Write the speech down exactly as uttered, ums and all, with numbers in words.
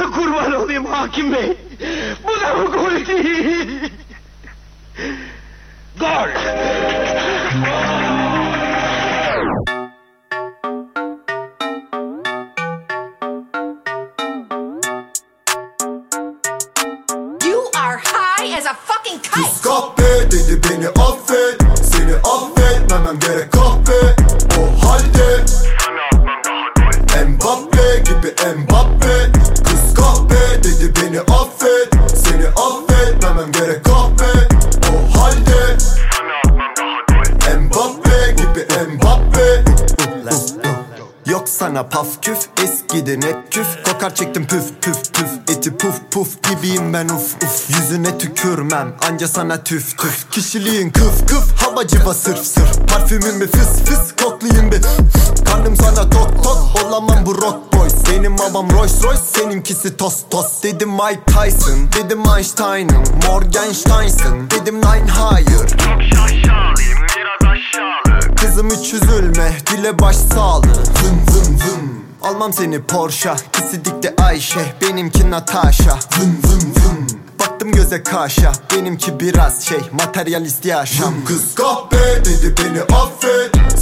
Canınıza kurban olayım hakim bey. Bu da mı gol değil? Gol! You are high as a fucking kite. Kız kahpe dedi beni affet. Seni affetmemem gerek kahpe. O halde Mbappe gibi Mbappe. Kız kahpe dedi beni affet. Seni affetmemem gerek kahpe. O halde Mbappe gibi Mbappe. Yok sana paf küf, eskiden hep küf. Kokar çektim püf püf püf. Eti puf puf gibiyim ben uf uf. Yüzüne tükürmem anca sana tüf tüf. Kişiliğin kıf kıf, havacıva sırf sırf. Parfümün bir fıs fıs, koklayayım bir. Karnım sana tok tok, olamam bu rock boys. Benim babam Rolls Royce, seninkisi toz toz. Dedim Mike Tyson, dedim Einstein'ım. Morgenstein'sın, dedim Nine Higher. Çok şaşalıyım, biraz aşağılık. Kızım hiç üzülme, dile baş sağlığı. Vın vın vın. Almam seni Porsche, Kisidik'te Ayşe, benimki Natasha. Vın vın vın. Baktım göze kaşa, benimki biraz şey, materyalist yaşam. Vın kız kahpe dedi beni affet.